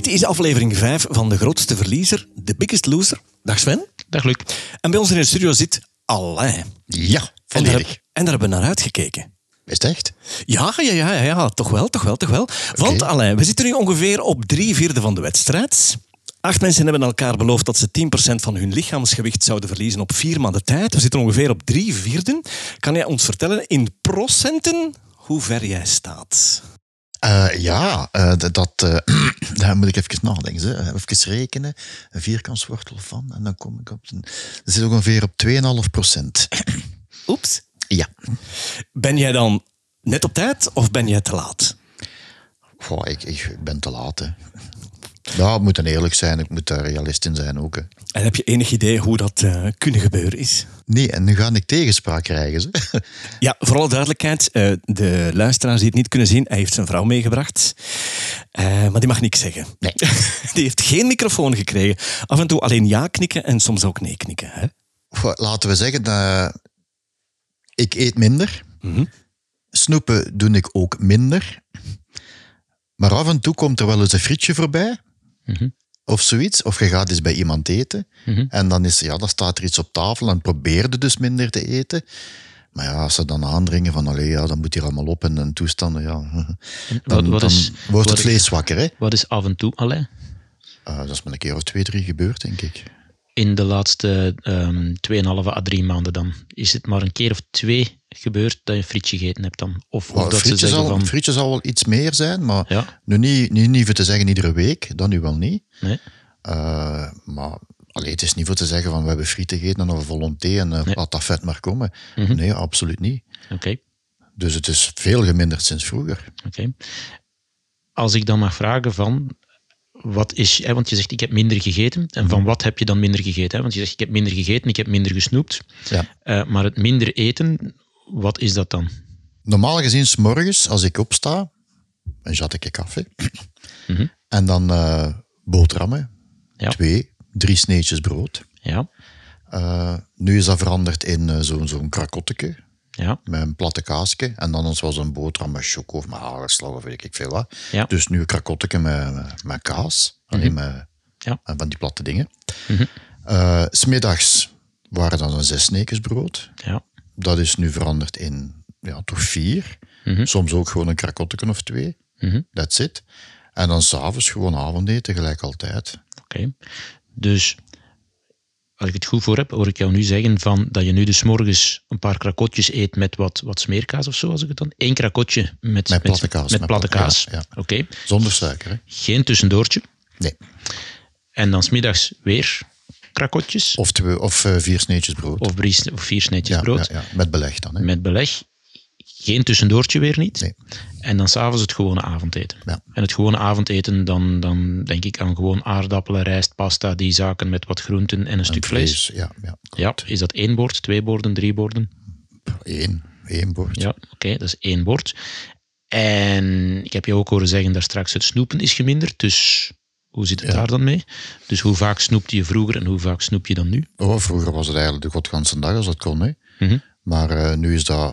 Dit is aflevering 5 van De Grootste Verliezer, The Biggest Loser. Dag Sven. Dag Luc. En bij ons in de studio zit Alain. Ja, volledig. En daar hebben we naar uitgekeken. Is het echt? Ja, toch wel. Want Alain, we zitten nu ongeveer op 3/4 van de wedstrijd. 8 mensen hebben elkaar beloofd dat ze 10% van hun lichaamsgewicht zouden verliezen op 4 maanden tijd. We zitten ongeveer op 3/4. Kan jij ons vertellen in procenten hoe ver jij staat? Daar moet ik even nadenken. Even rekenen. Een vierkantswortel van. En dan kom ik op... Dat zit ongeveer op 2,5%. Oeps. Ja. Ben jij dan net op tijd of ben jij te laat? Goh, ik ben te laat. Hè. Ja, ik moet dan eerlijk zijn. Ik moet daar realist in zijn ook. Hè. En heb je enig idee hoe dat kunnen gebeuren is? Nee, en nu ga ik tegenspraak krijgen. Ze. Ja, voor alle duidelijkheid, de luisteraars die het niet kunnen zien, hij heeft zijn vrouw meegebracht. Maar die mag niks zeggen. Nee. Die heeft geen microfoon gekregen. Af en toe alleen ja knikken en soms ook nee knikken. Hè? Goh, laten we zeggen, ik eet minder. Mm-hmm. Snoepen doe ik ook minder. Maar af en toe komt er wel eens een frietje voorbij. Mm-hmm. Of zoiets. Of je gaat eens bij iemand eten. Mm-hmm. En dan staat er iets op tafel en probeerde dus minder te eten. Maar ja, als ze dan aandringen van, dan moet hier allemaal op en toestanden, dan wordt het vlees zwakker. Hè? Wat is af en toe, Alain? Dat is met een keer of 2, 3 gebeurd, denk ik. In de laatste 2,5 à 3 maanden dan. Is het maar een keer of 2 gebeurd dat je een frietje gegeten hebt dan? Of dat ze zeggen frietje zal wel iets meer zijn, maar ja. nu niet voor te zeggen iedere week, dat nu wel niet. Nee. Maar het is niet voor te zeggen van we hebben frieten gegeten en dan volonté en laat dat vet maar komen. Mm-hmm. Nee, absoluut niet. Oké. Dus het is veel geminderd sinds vroeger. Oké. Als ik dan mag vragen van... Wat is, want je zegt, ik heb minder gegeten. En van wat heb je dan minder gegeten? Want je zegt, ik heb minder gegeten, ik heb minder gesnoept. Ja. Maar het minder eten, wat is dat dan? Normaal gezien, 's morgens, als ik opsta, een jatteke koffie. Mm-hmm. En dan boterhammen. Ja. 2, 3 sneetjes brood. Ja. Nu is dat veranderd in zo'n krakotteke. Ja. Met een platte kaasje. En dan was een boterham met choco of met hagelslag of weet ik veel wat. Ja. Dus nu een krakotteke met kaas. Alleen van die platte dingen. Mm-hmm. 'S Middags waren dan 6 sneetjes brood. Ja. Dat is nu veranderd in toch 4. Mm-hmm. Soms ook gewoon een krakotteke of 2. Mm-hmm. That's it. En dan 's avonds gewoon avondeten, gelijk altijd. Oké. Dus... Als ik het goed voor heb, hoor ik jou nu zeggen van dat je nu dus 's morgens een paar krakotjes eet met wat smeerkaas of zo, als ik het dan... 1 krakotje met platte kaas. Met platte kaas. Ja. Oké. Zonder suiker, hè? Geen tussendoortje. Nee. En dan 's middags weer krakotjes. Of 4 sneetjes brood. Of 4 sneetjes brood. Ja. Met beleg dan. Hè? Met beleg. Geen tussendoortje weer niet. Nee. En dan 's avonds het gewone avondeten. Ja. En het gewone avondeten, dan denk ik aan gewoon aardappelen, rijst, pasta, die zaken met wat groenten en een stuk vlees. Ja, is dat 1 bord, 2 borden, 3 borden? 1 bord. Ja, oké, dat is 1 bord. En ik heb je ook horen zeggen daar straks, het snoepen is geminderd, dus hoe zit het daar dan mee? Dus hoe vaak snoepte je vroeger en hoe vaak snoep je dan nu? Vroeger was het eigenlijk de godganse dag als dat kon. Hè? Mm-hmm. Maar nu is dat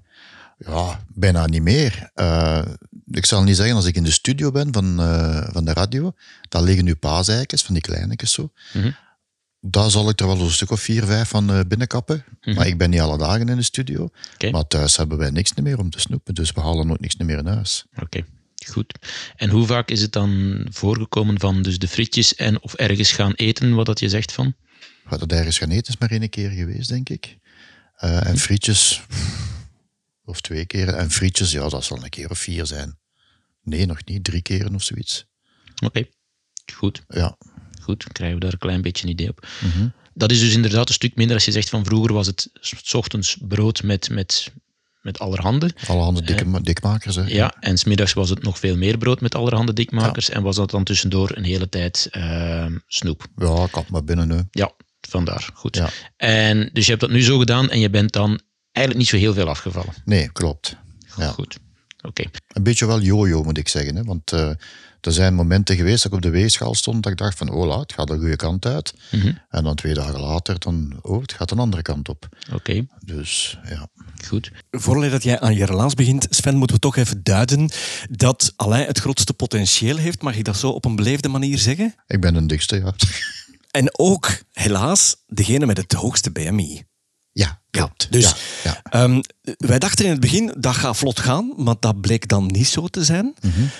bijna niet meer. Ik zal niet zeggen, als ik in de studio ben van de radio, dan liggen nu paaseikens, van die kleinetjes zo. Mm-hmm. Daar zal ik er wel een stuk of 4, 5 van binnenkappen. Mm-hmm. Maar ik ben niet alle dagen in de studio. Okay. Maar thuis hebben wij niks meer om te snoepen, dus we halen ook niks meer in huis. Oké, goed. En hoe vaak is het dan voorgekomen van dus de frietjes en of ergens gaan eten, wat dat je zegt van? Dat ergens gaan eten is maar 1 keer geweest, denk ik. En frietjes... Of 2 keren. En frietjes, dat zal een keer of 4 zijn. Nee, nog niet. 3 keren of zoiets. Oké, goed. Ja. Goed, dan krijgen we daar een klein beetje een idee op. Mm-hmm. Dat is dus inderdaad een stuk minder als je zegt van vroeger was het 's ochtends brood met allerhande. Allerhande dikmakers. Hè? Ja, en 's middags was het nog veel meer brood met allerhande dikmakers. Ja. En was dat dan tussendoor een hele tijd snoep. Ja, ik had maar binnen. Hè. Ja, vandaar. Goed. Ja. En dus je hebt dat nu zo gedaan en je bent dan eigenlijk niet zo heel veel afgevallen. Nee, klopt. Ja. Goed. Oké. Een beetje wel jojo, moet ik zeggen. Hè? Want er zijn momenten geweest dat ik op de weegschaal stond dat ik dacht van, het gaat de goede kant uit. Mm-hmm. En dan 2 dagen later, het gaat een andere kant op. Oké. Dus, ja. goed. Voordat jij aan je relaas begint, Sven, moeten we toch even duiden dat Alain het grootste potentieel heeft. Mag ik dat zo op een beleefde manier zeggen? Ik ben een dikste, ja. En ook, helaas, degene met het hoogste BMI. Ja, klopt. Dus ja. wij dachten in het begin, dat gaat vlot gaan, maar dat bleek dan niet zo te zijn.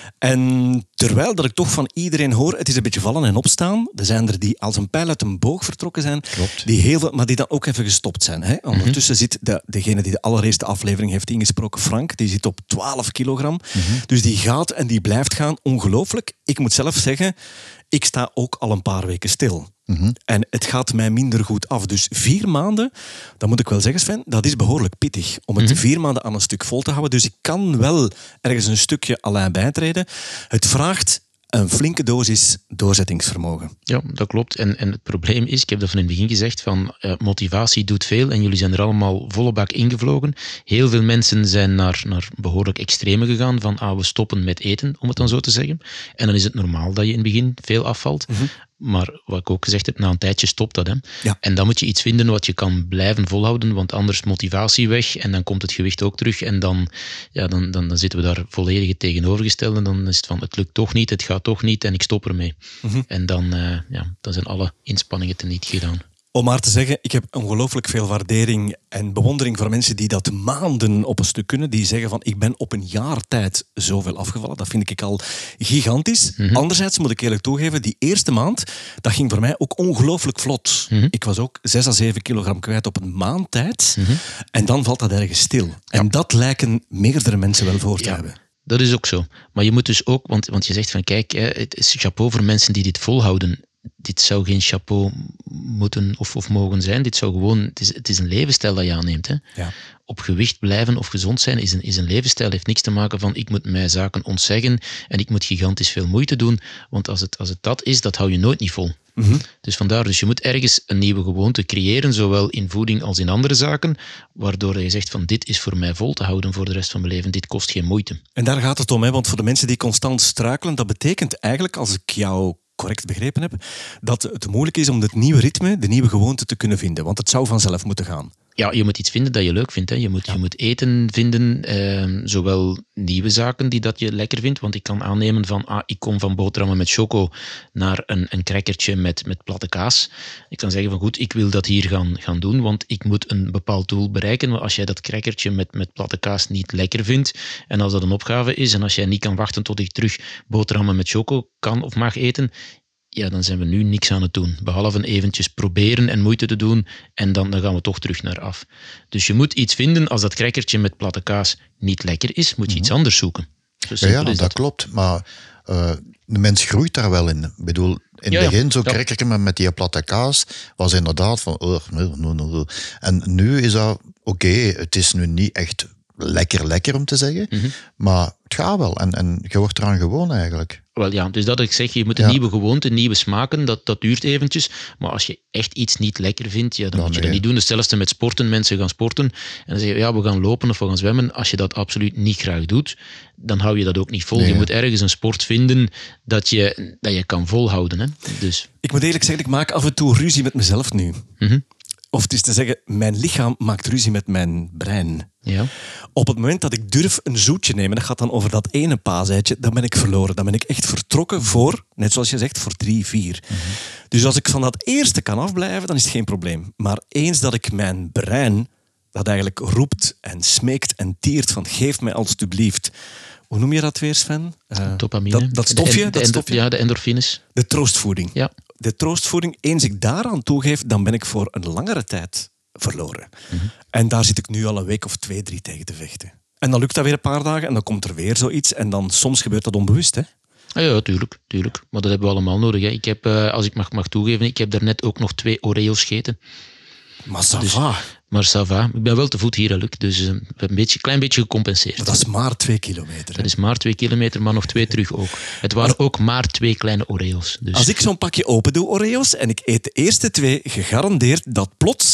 En terwijl dat ik toch van iedereen hoor, het is een beetje vallen en opstaan. Er zijn er die als een pijl uit een boog vertrokken zijn, Klopt. die heel veel, maar die dan ook even gestopt zijn. Hè? Ondertussen zit degene die de allereerste aflevering heeft ingesproken, Frank, die zit op 12 kilogram. Dus die gaat en die blijft gaan, ongelooflijk. Ik moet zelf zeggen, ik sta ook al een paar weken stil. En het gaat mij minder goed af. Dus 4 maanden, dat moet ik wel zeggen, Sven, dat is behoorlijk pittig. Om het 4 maanden aan een stuk vol te houden. Dus ik kan wel ergens een stukje Alain bijtreden. Het vraagt een flinke dosis doorzettingsvermogen. Ja, dat klopt. En het probleem is, ik heb dat van in het begin gezegd, van motivatie doet veel en jullie zijn er allemaal volle bak ingevlogen. Heel veel mensen zijn naar behoorlijk extreme gegaan van we stoppen met eten, om het dan zo te zeggen. En dan is het normaal dat je in het begin veel afvalt. Maar wat ik ook gezegd heb, na een tijdje stopt dat. Hè. Ja. En dan moet je iets vinden wat je kan blijven volhouden, want anders motivatie weg en dan komt het gewicht ook terug en dan zitten we daar volledig het tegenovergestelde. Dan is het van, het lukt toch niet, het gaat toch niet en ik stop ermee. En dan zijn alle inspanningen teniet gedaan. Om maar te zeggen, ik heb ongelooflijk veel waardering en bewondering voor mensen die dat maanden op een stuk kunnen. Die zeggen van, ik ben op een jaar tijd zoveel afgevallen. Dat vind ik al gigantisch. Anderzijds moet ik eerlijk toegeven, die eerste maand, dat ging voor mij ook ongelooflijk vlot. Ik was ook 6 à 7 kilogram kwijt op een maand tijd. En dan valt dat ergens stil. En dat lijken meerdere mensen wel voor te hebben. Dat is ook zo. Maar je moet dus ook, want je zegt van kijk, het is chapeau voor mensen die dit volhouden. Dit zou geen chapeau moeten of mogen zijn. Dit zou gewoon, het is een levensstijl dat je aanneemt. Hè. Ja. Op gewicht blijven of gezond zijn is een levensstijl. Heeft niks te maken van ik moet mij zaken ontzeggen en ik moet gigantisch veel moeite doen. Want als het dat is, dat hou je nooit niet vol. Dus vandaar, dus je moet ergens een nieuwe gewoonte creëren, zowel in voeding als in andere zaken, waardoor je zegt van dit is voor mij vol te houden voor de rest van mijn leven. Dit kost geen moeite. En daar gaat het om, hè? Want voor de mensen die constant struikelen, dat betekent eigenlijk, als ik jou correct begrepen heb, dat het moeilijk is om het nieuwe ritme, de nieuwe gewoonte te kunnen vinden. Want het zou vanzelf moeten gaan. Ja, je moet iets vinden dat je leuk vindt. Hè. Je moet eten vinden, zowel nieuwe zaken die dat je lekker vindt, want ik kan aannemen van, ik kom van boterhammen met choco naar een crackertje met platte kaas. Ik kan zeggen van goed, ik wil dat hier gaan doen, want ik moet een bepaald doel bereiken. Maar als jij dat crackertje met platte kaas niet lekker vindt, en als dat een opgave is, en als jij niet kan wachten tot ik terug boterhammen met choco kan of mag eten, ja, dan zijn we nu niks aan het doen. Behalve eventjes proberen en moeite te doen en dan gaan we toch terug naar af. Dus je moet iets vinden, als dat crackertje met platte kaas niet lekker is, moet je iets anders zoeken. Ja, dat klopt. Maar de mens groeit daar wel in. Ik bedoel, in het begin, zo'n crackertje met die platte kaas, was inderdaad van... En nu is dat... Oké, het is nu niet echt lekker om te zeggen, maar het gaat wel. En je wordt eraan gewoon eigenlijk. Wel ja, dus dat ik zeg, je moet een nieuwe gewoonte, nieuwe smaken, dat duurt eventjes. Maar als je echt iets niet lekker vindt, dan moet je dat niet doen. Hetzelfde met sporten. Mensen gaan sporten en dan zeggen we gaan lopen of we gaan zwemmen. Als je dat absoluut niet graag doet, dan hou je dat ook niet vol. Je moet ergens een sport vinden dat je kan volhouden. Hè? Dus. Ik moet eerlijk zeggen, ik maak af en toe ruzie met mezelf nu. Of het is te zeggen, mijn lichaam maakt ruzie met mijn brein. Ja. Op het moment dat ik durf een zoetje nemen, dat gaat dan over dat ene paaseitje, dan ben ik verloren. Dan ben ik echt vertrokken voor, net zoals je zegt, voor 3, 4. Dus als ik van dat eerste kan afblijven, dan is het geen probleem. Maar eens dat ik mijn brein, dat eigenlijk roept en smeekt en tiert van geef mij alstublieft. Hoe noem je dat weer, Sven? Dopamine. Dat stofje? Ja, de endorfines. De troostvoeding. Ja. De troostvoeding, eens ik daaraan toegeef, dan ben ik voor een langere tijd verloren. En daar zit ik nu al een week of 2, 3 tegen te vechten. En dan lukt dat weer een paar dagen en dan komt er weer zoiets. En dan soms gebeurt dat onbewust, hè? Ja, tuurlijk. Maar dat hebben we allemaal nodig. Hè. Ik heb, als ik mag toegeven, ik heb daarnet ook nog 2 Oreo's gegeten. Maar ça va. Maar ça va. Ik ben wel te voet hier, Luc. Dus we hebben een klein beetje gecompenseerd. Maar dat is maar 2 kilometer. Hè? Dat is maar 2 kilometer, maar nog 2 terug ook. Het waren ook maar 2 kleine Oreo's. Dus. Als ik zo'n pakje open doe, Oreo's, en ik eet de eerste 2, gegarandeerd dat plots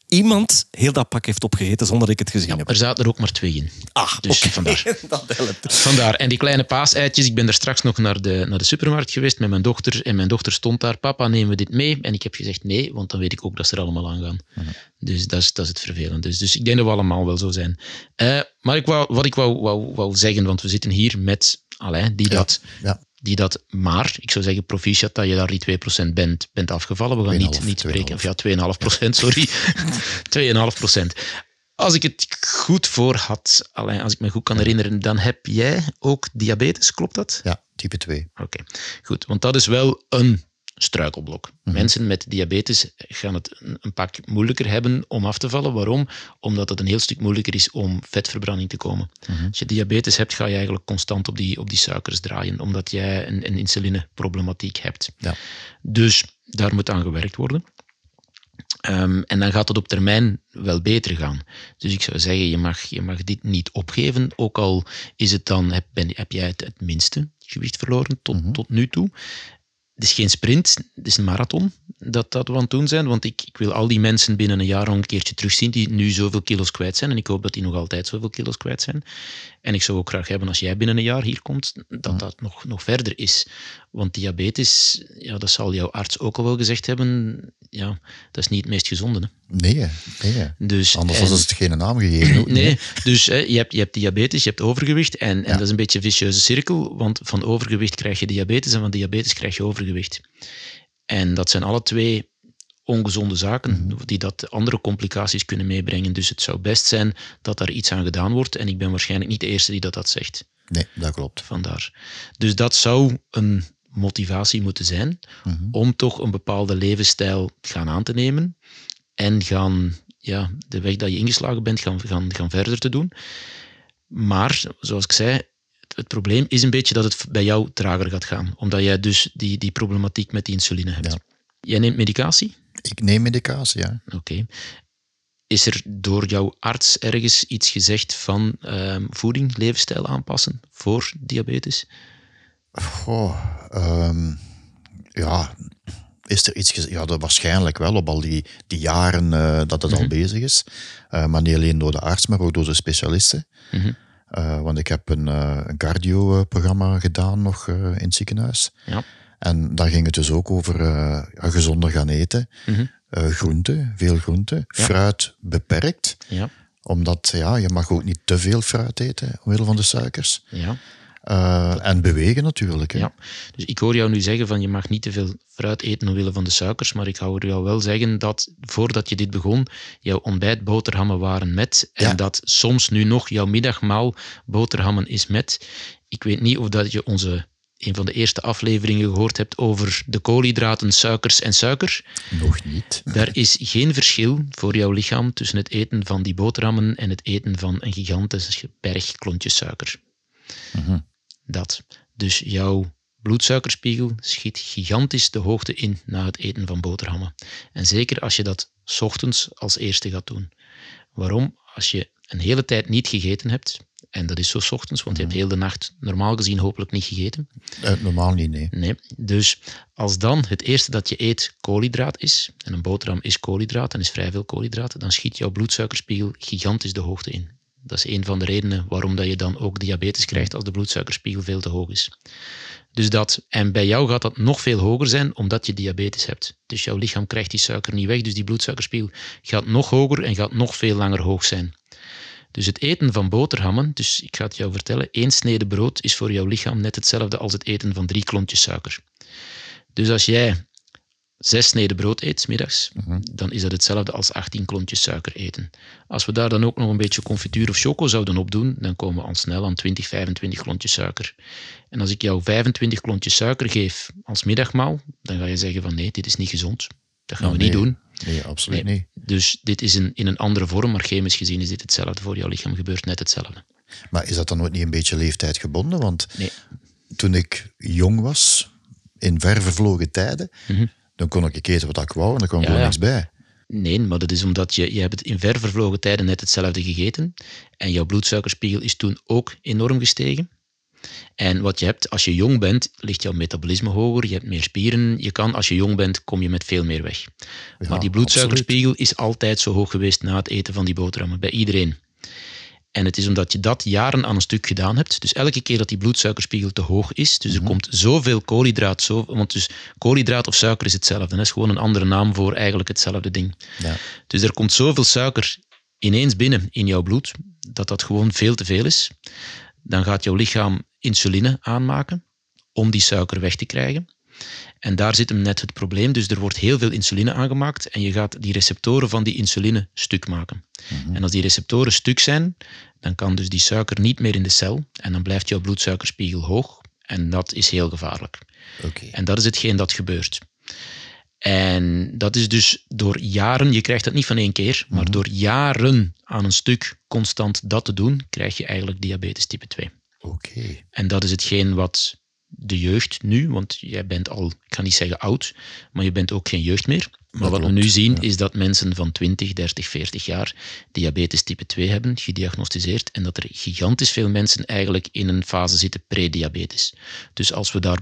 iemand heel dat pak heeft opgegeten zonder dat ik het gezien heb. Er zaten er ook maar 2 in. Dus vandaar. Dat helpt. Vandaar. En die kleine paaseitjes, ik ben daar straks nog naar de supermarkt geweest met mijn dochter. En mijn dochter stond daar, papa, nemen we dit mee? En ik heb gezegd nee, want dan weet ik ook dat ze er allemaal aan gaan. Dus dat is het vervelende. Dus ik denk dat we allemaal wel zo zijn. Maar wat ik wou zeggen, want we zitten hier met Alain, die dat maar, ik zou zeggen proficiat dat je daar die 2% bent afgevallen. We gaan niet spreken. Of ja, 2,5%, sorry. 2,5%. Als ik het goed voor had, Alain, als ik me goed kan herinneren, dan heb jij ook diabetes, klopt dat? Ja, type 2. Oké, goed. Want dat is wel een struikelblok. Mensen met diabetes gaan het een pak moeilijker hebben om af te vallen. Waarom? Omdat het een heel stuk moeilijker is om vetverbranding te komen. Als je diabetes hebt, ga je eigenlijk constant op die suikers draaien, omdat jij een insulineproblematiek hebt. Ja. Dus daar moet aan gewerkt worden. En dan gaat het op termijn wel beter gaan. Dus ik zou zeggen, je mag dit niet opgeven, ook al is het dan, heb jij het minste gewicht verloren tot nu toe. Het is geen sprint, het is een marathon dat we aan het doen zijn, want ik wil al die mensen binnen een jaar nog een keertje terugzien die nu zoveel kilo's kwijt zijn en ik hoop dat die nog altijd zoveel kilo's kwijt zijn. En ik zou ook graag hebben, als jij binnen een jaar hier komt, dat nog verder is. Want diabetes, ja, dat zal jouw arts ook al wel gezegd hebben, ja, dat is niet het meest gezonde. Hè? Nee. Dus, anders was het geen naam gegeven. Nee, dus je hebt diabetes, je hebt overgewicht en dat is een beetje een vicieuze cirkel, want van overgewicht krijg je diabetes en van diabetes krijg je overgewicht. En dat zijn alle twee ongezonde zaken die dat andere complicaties kunnen meebrengen. Dus het zou best zijn dat daar iets aan gedaan wordt en ik ben waarschijnlijk niet de eerste die dat zegt. Nee, dat klopt. Vandaar. Dus dat zou een motivatie moeten zijn om toch een bepaalde levensstijl gaan aan te nemen en de weg dat je ingeslagen bent gaan verder te doen. Maar, zoals ik zei, het probleem is een beetje dat het bij jou trager gaat gaan, omdat jij dus die problematiek met die insuline hebt. Ja. Jij neemt medicatie? Ik neem medicatie, ja. Oké. Is er door jouw arts ergens iets gezegd van voeding, levensstijl aanpassen voor diabetes? Is er iets gezegd? Ja, dat waarschijnlijk wel, op al die jaren dat het al bezig is. Maar niet alleen door de arts, maar ook door de specialisten. Want ik heb een cardio-programma gedaan nog in het ziekenhuis. Ja. En daar ging het dus ook over gezonder gaan eten. Groente, veel groente. Ja. Fruit beperkt. Ja. Omdat je mag ook niet te veel fruit eten, omwille van de suikers. Ja. En bewegen natuurlijk. Hè. Ja. Dus ik hoor jou nu zeggen van je mag niet te veel fruit eten omwille van de suikers, maar ik hoor jou wel zeggen dat voordat je dit begon, jouw ontbijtboterhammen waren met en dat soms nu nog jouw middagmaal boterhammen is met. Ik weet niet of dat je een van de eerste afleveringen gehoord hebt over de koolhydraten, suikers en suiker. Nog niet. Daar is geen verschil voor jouw lichaam tussen het eten van die boterhammen en het eten van een gigantische berg klontjes suiker. Dat. Dus jouw bloedsuikerspiegel schiet gigantisch de hoogte in na het eten van boterhammen. En zeker als je dat 's ochtends als eerste gaat doen. Waarom? Als je een hele tijd niet gegeten hebt, en dat is zo 's ochtends, want je hebt heel de nacht normaal gezien hopelijk niet gegeten. Normaal niet, nee. Dus als dan het eerste dat je eet koolhydraat is, en een boterham is koolhydraat en is vrij veel koolhydraten, dan schiet jouw bloedsuikerspiegel gigantisch de hoogte in. Dat is een van de redenen waarom dat je dan ook diabetes krijgt als de bloedsuikerspiegel veel te hoog is. Dus en bij jou gaat dat nog veel hoger zijn omdat je diabetes hebt. Dus jouw lichaam krijgt die suiker niet weg, dus die bloedsuikerspiegel gaat nog hoger en gaat nog veel langer hoog zijn. Dus het eten van boterhammen, dus ik ga het jou vertellen, 1 snede brood is voor jouw lichaam net hetzelfde als het eten van 3 klontjes suiker. Dus als jij 6 sneden brood eet 's middags, dan is dat hetzelfde als 18 klontjes suiker eten. Als we daar dan ook nog een beetje confituur of choco zouden opdoen, dan komen we al snel aan 20, 25 klontjes suiker. En als ik jou 25 klontjes suiker geef als middagmaal, dan ga je zeggen van nee, dit is niet gezond. Dat gaan we niet doen. Nee, absoluut niet. Dus dit is in een andere vorm, maar chemisch gezien is dit hetzelfde. Voor jouw lichaam gebeurt net hetzelfde. Maar is dat dan ook niet een beetje leeftijdgebonden? Want toen ik jong was, in ver vervlogen tijden, dan kon ik eten wat ik wou en er kwam gewoon niks bij. Nee, maar dat is omdat je hebt het in ver vervlogen tijden net hetzelfde gegeten en jouw bloedsuikerspiegel is toen ook enorm gestegen. En wat je hebt, als je jong bent, ligt jouw metabolisme hoger, je hebt meer spieren. Je kan, als je jong bent, kom je met veel meer weg. Ja, maar die bloedsuikerspiegel is altijd zo hoog geweest na het eten van die boterhammen, bij iedereen. En het is omdat je dat jaren aan een stuk gedaan hebt. Dus elke keer dat die bloedsuikerspiegel te hoog is, dus er komt zoveel koolhydraat, want dus koolhydraat of suiker is hetzelfde. Dat is gewoon een andere naam voor eigenlijk hetzelfde ding. Ja. Dus er komt zoveel suiker ineens binnen in jouw bloed, dat gewoon veel te veel is. Dan gaat jouw lichaam insuline aanmaken om die suiker weg te krijgen. En daar zit hem net het probleem. Dus er wordt heel veel insuline aangemaakt en je gaat die receptoren van die insuline stuk maken. En als die receptoren stuk zijn, dan kan dus die suiker niet meer in de cel en dan blijft jouw bloedsuikerspiegel hoog en dat is heel gevaarlijk. Okay. En dat is hetgeen dat gebeurt. En dat is dus door jaren, je krijgt dat niet van één keer, maar door jaren aan een stuk constant dat te doen, krijg je eigenlijk diabetes type 2. Okay. En dat is hetgeen wat de jeugd nu, want jij bent al, ik ga niet zeggen oud, maar je bent ook geen jeugd meer. Maar wat we nu zien is dat mensen van 20, 30, 40 jaar diabetes type 2 hebben gediagnosticeerd en dat er gigantisch veel mensen eigenlijk in een fase zitten prediabetes. Dus als we daar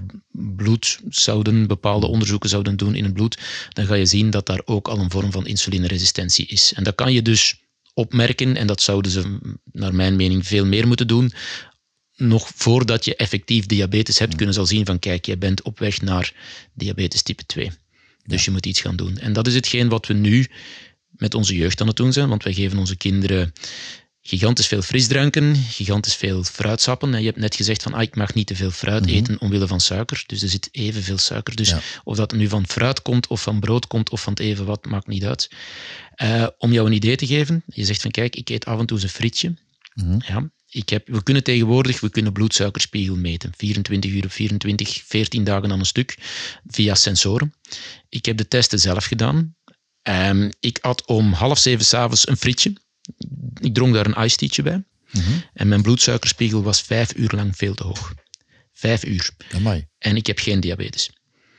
bepaalde onderzoeken zouden doen in het bloed, dan ga je zien dat daar ook al een vorm van insulineresistentie is. En dat kan je dus opmerken en dat zouden ze naar mijn mening veel meer moeten doen. Nog voordat je effectief diabetes hebt, kunnen ze al zien van kijk, jij bent op weg naar diabetes type 2. Dus je moet iets gaan doen. En dat is hetgeen wat we nu met onze jeugd aan het doen zijn, want wij geven onze kinderen gigantisch veel frisdranken, gigantisch veel fruitsappen. En je hebt net gezegd van ik mag niet te veel fruit eten omwille van suiker. Dus er zit evenveel suiker. Dus of dat nu van fruit komt of van brood komt of van het even wat, maakt niet uit. Om jou een idee te geven, je zegt van kijk, ik eet af en toe eens een frietje. Ja. We kunnen bloedsuikerspiegel meten. 24 uur op 24, 14 dagen aan een stuk, via sensoren. Ik heb de testen zelf gedaan. Ik at om 6:30 's avonds een frietje. Ik dronk daar een iced tea'tje bij. En mijn bloedsuikerspiegel was 5 uur lang veel te hoog. 5 uur. Amai. En ik heb geen diabetes.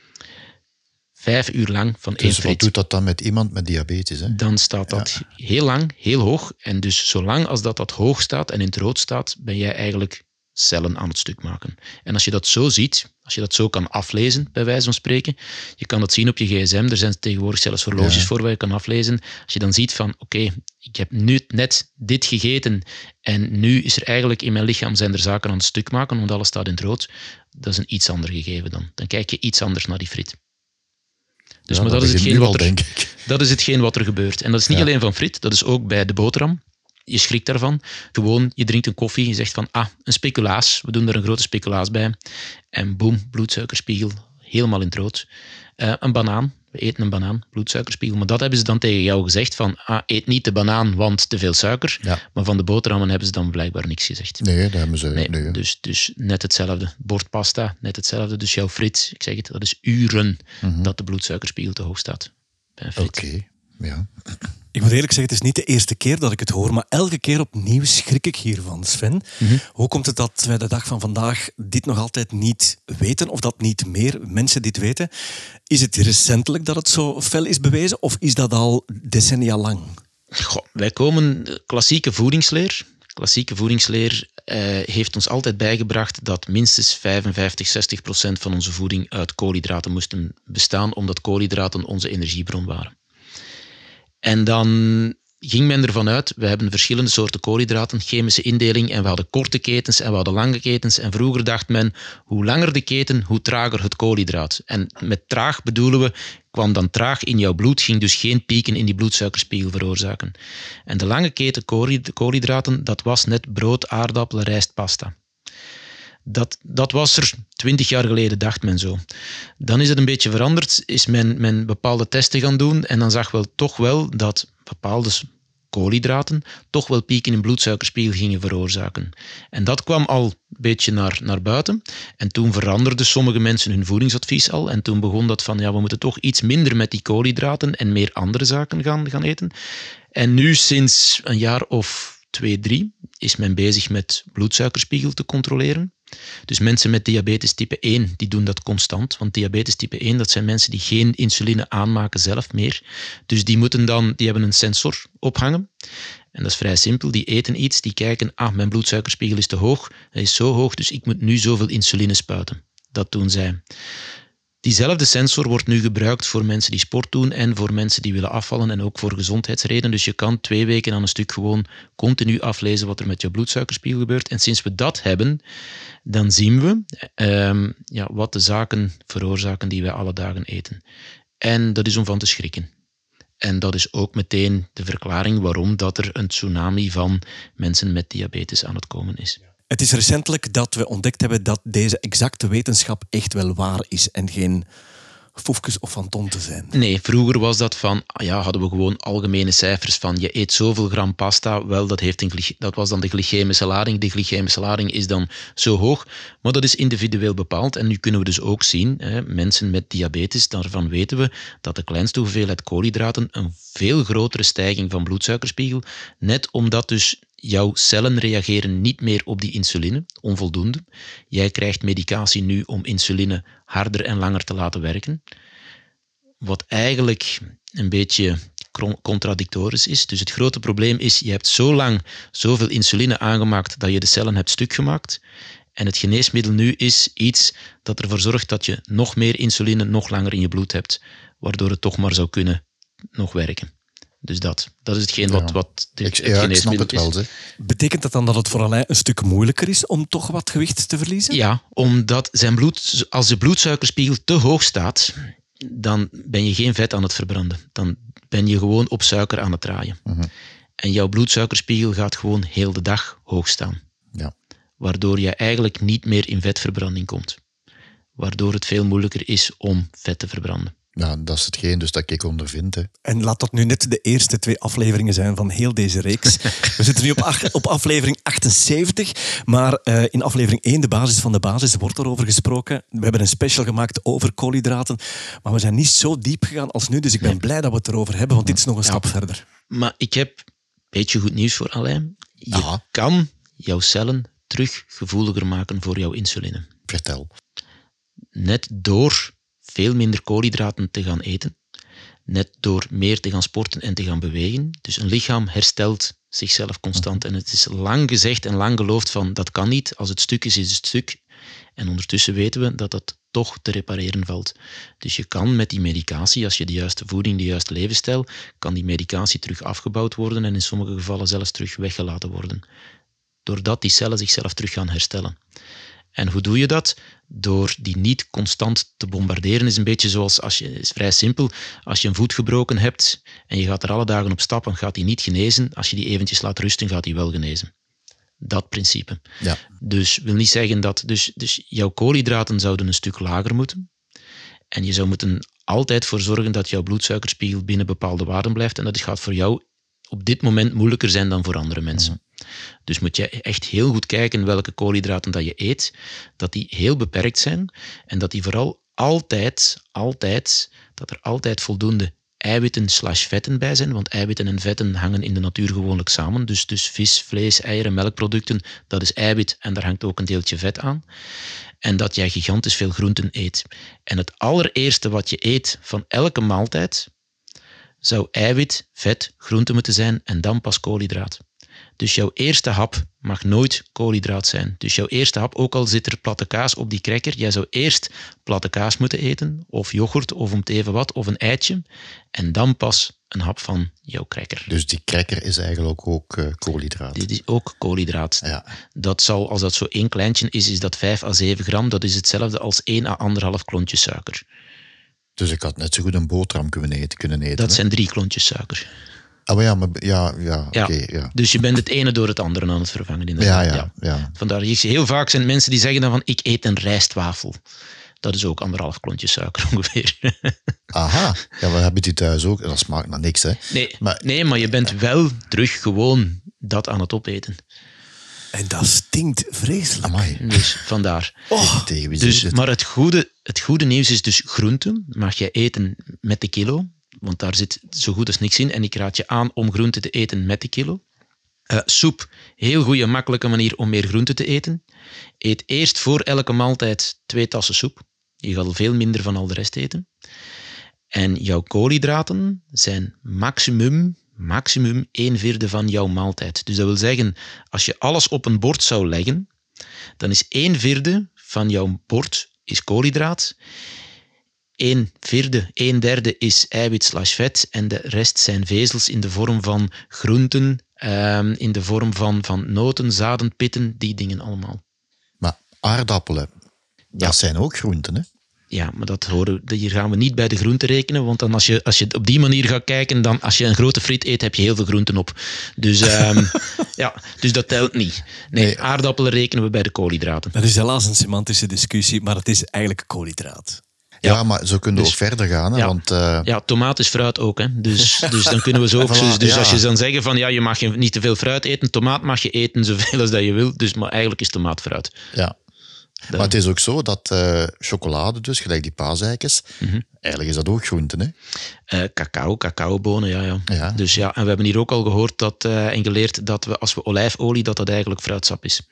5 uur lang van één friet. Wat doet dat dan met iemand met diabetes? Hè? Dan staat dat heel lang, heel hoog. En dus zolang als dat hoog staat en in het rood staat, ben jij eigenlijk cellen aan het stuk maken. En als je dat zo ziet, als je dat zo kan aflezen, bij wijze van spreken, je kan dat zien op je gsm, er zijn tegenwoordig zelfs horloges voor waar je kan aflezen. Als je dan ziet van, oké, ik heb nu net dit gegeten en nu is er eigenlijk in mijn lichaam zijn er zaken aan het stuk maken, want alles staat in het rood, dat is een iets ander gegeven dan. Dan kijk je iets anders naar die friet. Dus, maar dat is hetgeen wat er gebeurt. En dat is niet alleen van friet, dat is ook bij de boterham. Je schrikt daarvan. Gewoon, je drinkt een koffie, je zegt van, een speculaas. We doen er een grote speculaas bij. En boem, bloedsuikerspiegel, helemaal in het rood. Een banaan, we eten een banaan, bloedsuikerspiegel. Maar dat hebben ze dan tegen jou gezegd van, eet niet de banaan, want te veel suiker. Ja. Maar van de boterhammen hebben ze dan blijkbaar niks gezegd. Nee, dat hebben ze... Nee. Dus net hetzelfde. Bord pasta, net hetzelfde. Dus jouw friet, ik zeg het, dat is uren dat de bloedsuikerspiegel te hoog staat. Oké, ja. Ik moet eerlijk zeggen, het is niet de eerste keer dat ik het hoor, maar elke keer opnieuw schrik ik hiervan, Sven. Hoe komt het dat wij de dag van vandaag dit nog altijd niet weten, of dat niet meer mensen dit weten? Is het recentelijk dat het zo fel is bewezen, of is dat al decennia lang? Wij komen klassieke voedingsleer. Klassieke voedingsleer heeft ons altijd bijgebracht dat minstens 55-60% van onze voeding uit koolhydraten moesten bestaan, omdat koolhydraten onze energiebron waren. En dan ging men ervan uit, we hebben verschillende soorten koolhydraten, chemische indeling, en we hadden korte ketens en we hadden lange ketens. En vroeger dacht men, hoe langer de keten, hoe trager het koolhydraat. En met traag bedoelen we, kwam dan traag in jouw bloed, ging dus geen pieken in die bloedsuikerspiegel veroorzaken. En de lange keten koolhydraten, dat was net brood, aardappelen, rijst, pasta. Dat was er 20 jaar geleden, dacht men zo. Dan is het een beetje veranderd, is men bepaalde testen gaan doen en dan zag wel toch wel dat bepaalde koolhydraten toch wel pieken in bloedsuikerspiegel gingen veroorzaken. En dat kwam al een beetje naar buiten. En toen veranderden sommige mensen hun voedingsadvies al. En toen begon dat van, we moeten toch iets minder met die koolhydraten en meer andere zaken gaan eten. En nu sinds een jaar of 2, 3 is men bezig met bloedsuikerspiegel te controleren. Dus mensen met diabetes type 1, die doen dat constant. Want diabetes type 1, dat zijn mensen die geen insuline aanmaken zelf meer. Dus die hebben een sensor ophangen. En dat is vrij simpel. Die eten iets, die kijken, mijn bloedsuikerspiegel is te hoog. Hij is zo hoog, dus ik moet nu zoveel insuline spuiten. Dat doen zij. Diezelfde sensor wordt nu gebruikt voor mensen die sport doen en voor mensen die willen afvallen en ook voor gezondheidsredenen. Dus je kan 2 weken aan een stuk gewoon continu aflezen wat er met je bloedsuikerspiegel gebeurt. En sinds we dat hebben, dan zien we wat de zaken veroorzaken die wij alle dagen eten. En dat is om van te schrikken. En dat is ook meteen de verklaring waarom dat er een tsunami van mensen met diabetes aan het komen is. Het is recentelijk dat we ontdekt hebben dat deze exacte wetenschap echt wel waar is en geen foefjes of fantonten zijn. Nee, vroeger was dat hadden we gewoon algemene cijfers van je eet zoveel gram pasta, wel dat was dan de glycemische lading. De glycemische lading is dan zo hoog, maar dat is individueel bepaald. En nu kunnen we dus ook zien, mensen met diabetes, daarvan weten we dat de kleinste hoeveelheid koolhydraten een veel grotere stijging van bloedsuikerspiegel, net omdat dus jouw cellen reageren niet meer op die insuline, onvoldoende. Jij krijgt medicatie nu om insuline harder en langer te laten werken. Wat eigenlijk een beetje contradictorisch is. Dus het grote probleem is, je hebt zo lang zoveel insuline aangemaakt dat je de cellen hebt stuk gemaakt. En het geneesmiddel nu is iets dat ervoor zorgt dat je nog meer insuline nog langer in je bloed hebt, waardoor het toch maar zou kunnen nog werken. Dus dat is hetgeen wat het geneesmiddel is. Wel, betekent dat dan dat het voor Alain een stuk moeilijker is om toch wat gewicht te verliezen? Ja, omdat als de bloedsuikerspiegel te hoog staat, dan ben je geen vet aan het verbranden. Dan ben je gewoon op suiker aan het draaien. Uh-huh. En jouw bloedsuikerspiegel gaat gewoon heel de dag hoog staan. Ja. Waardoor je eigenlijk niet meer in vetverbranding komt. Waardoor het veel moeilijker is om vet te verbranden. Ja, dat is hetgeen dus dat ik ondervind. Hè. En laat dat nu net de eerste 2 afleveringen zijn van heel deze reeks. We zitten nu op aflevering 78, maar in aflevering 1, de basis van de basis, wordt erover gesproken. We hebben een special gemaakt over koolhydraten, maar we zijn niet zo diep gegaan als nu, dus ik ben blij dat we het erover hebben, want dit is nog een stap verder. Maar ik heb een beetje goed nieuws voor Alain. Je kan jouw cellen terug gevoeliger maken voor jouw insuline. Vertel. Net door veel minder koolhydraten te gaan eten, net door meer te gaan sporten en te gaan bewegen. Dus een lichaam herstelt zichzelf constant. En het is lang gezegd en lang geloofd van dat kan niet. Als het stuk is, is het stuk. En ondertussen weten we dat dat toch te repareren valt. Dus je kan met die medicatie, als je de juiste voeding, de juiste levensstijl, kan die medicatie terug afgebouwd worden en in sommige gevallen zelfs terug weggelaten worden. Doordat die cellen zichzelf terug gaan herstellen. En hoe doe je dat? Door die niet constant te bombarderen. Is een beetje zoals, is vrij simpel, als je een voet gebroken hebt en je gaat er alle dagen op stappen, gaat die niet genezen. Als je die eventjes laat rusten, gaat die wel genezen. Dat principe. Ja. Dus wil niet zeggen dat... Dus jouw koolhydraten zouden een stuk lager moeten. En je zou moeten altijd voor zorgen dat jouw bloedsuikerspiegel binnen bepaalde waarden blijft. En dat gaat voor jou op dit moment moeilijker zijn dan voor andere mensen. Mm-hmm. Dus moet je echt heel goed kijken welke koolhydraten dat je eet, dat die heel beperkt zijn en dat die vooral altijd, dat er altijd voldoende eiwitten/vetten bij zijn, want eiwitten en vetten hangen in de natuur gewoonlijk samen. Dus vis, vlees, eieren, melkproducten, dat is eiwit en daar hangt ook een deeltje vet aan. En dat jij gigantisch veel groenten eet. En het allereerste wat je eet van elke maaltijd zou eiwit, vet, groente moeten zijn en dan pas koolhydraat. Dus jouw eerste hap mag nooit koolhydraat zijn. Dus jouw eerste hap, ook al zit er platte kaas op die cracker, jij zou eerst platte kaas moeten eten, of yoghurt, of om het even wat, of een eitje, en dan pas een hap van jouw cracker. Dus die cracker is eigenlijk ook koolhydraat? Dit is ook koolhydraat. Ja. Dat zal, als dat zo 1 kleintje is dat 5 à 7 gram. Dat is hetzelfde als 1 à 1,5 klontje suiker. Dus ik had net zo goed een boterham kunnen eten. Dat zijn 3 klontjes suiker. Maar oké. Dus je bent het ene door het andere aan het vervangen. Inderdaad. Ja. Vandaar, heel vaak zijn mensen die zeggen dan van, ik eet een rijstwafel. Dat is ook 1,5 klontje suiker ongeveer. Aha, ja, we hebben die thuis ook. Dat smaakt naar niks, hè? Nee, maar je bent wel terug gewoon dat aan het opeten. En dat stinkt vreselijk. Amai. Dus vandaar. Maar het goede nieuws is dus groenten mag jij eten met de kilo. Want daar zit zo goed als niks in. En ik raad je aan om groenten te eten met de kilo. Soep, heel goede, makkelijke manier om meer groente te eten. Eet eerst voor elke maaltijd 2 tassen soep. Je gaat al veel minder van al de rest eten. En jouw koolhydraten zijn maximum 1/4 van jouw maaltijd. Dus dat wil zeggen, als je alles op een bord zou leggen, dan is 1/4 van jouw bord is koolhydraat. 1/4 is eiwit/vet en de rest zijn vezels in de vorm van groenten, in de vorm van noten, zaden, pitten, die dingen allemaal. Maar aardappelen, dat zijn ook groenten, hè? Ja, maar hier gaan we niet bij de groenten rekenen, want dan als je op die manier gaat kijken, dan als je een grote friet eet, heb je heel veel groenten op. Dus, dus dat telt niet. Nee, aardappelen rekenen we bij de koolhydraten. Dat is helaas een semantische discussie, maar het is eigenlijk koolhydraat. Ja, maar zo kunnen we ook verder gaan. Hè, ja, want, ja, tomaat is fruit ook. Hè. Dus dan kunnen we zo ook... Dus als je dan zeggen van je mag niet te veel fruit eten, tomaat mag je eten zoveel als dat je wil, dus, maar eigenlijk is tomaat fruit. Ja. Maar het is ook zo dat chocolade, dus gelijk die paaseikens, eigenlijk is dat ook groenten, hè? Cacaobonen, ja. Dus ja, en we hebben hier ook al gehoord en geleerd dat als we olijfolie, dat eigenlijk fruitsap is.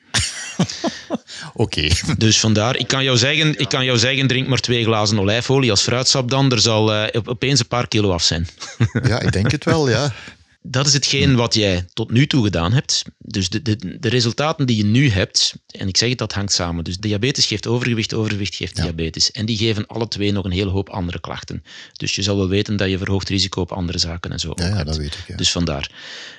Oké. Dus vandaar, ik kan jou zeggen, drink maar 2 glazen olijfolie als fruitsap dan, er zal opeens een paar kilo af zijn. Ja, ik denk het wel, ja. Dat is hetgeen wat jij tot nu toe gedaan hebt. Dus de resultaten die je nu hebt, en ik zeg het, dat hangt samen. Dus diabetes geeft overgewicht, overgewicht geeft diabetes. En die geven alle 2 nog een hele hoop andere klachten. Dus je zal wel weten dat je verhoogd risico op andere zaken en zo ook hebt. Ja, dat weet ik. Ja. Dus vandaar.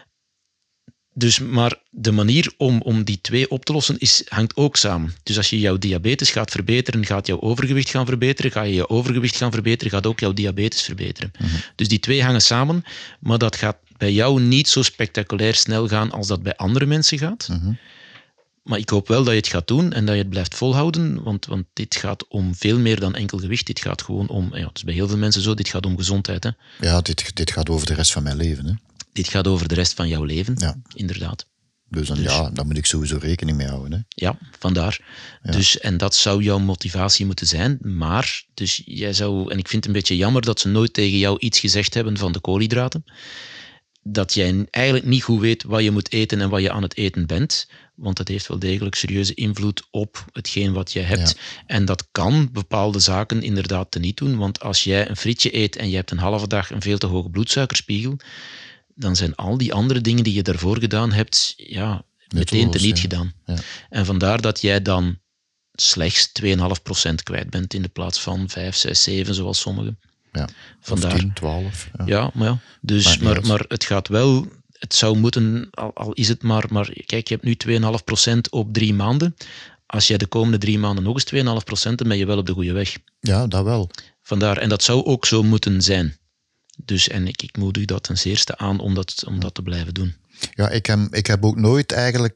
Dus, maar de manier om die 2 op te lossen hangt ook samen. Dus als je jouw diabetes gaat verbeteren, gaat jouw overgewicht gaan verbeteren. Ga je jouw overgewicht gaan verbeteren, gaat ook jouw diabetes verbeteren. Dus die 2 hangen samen, maar dat gaat bij jou niet zo spectaculair snel gaan als dat bij andere mensen gaat. Maar ik hoop wel dat je het gaat doen en dat je het blijft volhouden, want dit gaat om veel meer dan enkel gewicht. Dit gaat gewoon om, het is bij heel veel mensen zo, dit gaat om gezondheid. Hè. Ja, dit gaat over de rest van mijn leven. Hè. Dit gaat over de rest van jouw leven, inderdaad. Dus daar moet ik sowieso rekening mee houden. Hè. Ja, vandaar. Ja. Dus, en dat zou jouw motivatie moeten zijn. Maar, dus jij zou, en ik vind het een beetje jammer dat ze nooit tegen jou iets gezegd hebben van de koolhydraten. Dat jij eigenlijk niet goed weet wat je moet eten en wat je aan het eten bent. Want dat heeft wel degelijk serieuze invloed op hetgeen wat je hebt. Ja. En dat kan bepaalde zaken inderdaad teniet doen. Want als jij een frietje eet en je hebt een halve dag een veel te hoge bloedsuikerspiegel, dan zijn al die andere dingen die je daarvoor gedaan hebt, meteen teniet gedaan. Ja. En vandaar dat jij dan slechts 2,5% kwijt bent in de plaats van 5, 6, 7 zoals sommigen. Ja, vandaar. 10, 12. Ja, dus, maar het gaat wel, het zou moeten, al is het maar kijk, je hebt nu 2,5% op 3 maanden. Als jij de komende 3 maanden nog eens 2,5%, dan ben je wel op de goede weg. Ja, dat wel. Vandaar, en dat zou ook zo moeten zijn. Dus, en ik moedig dat ten zeerste aan om dat te blijven doen. Ja, ik heb ook nooit eigenlijk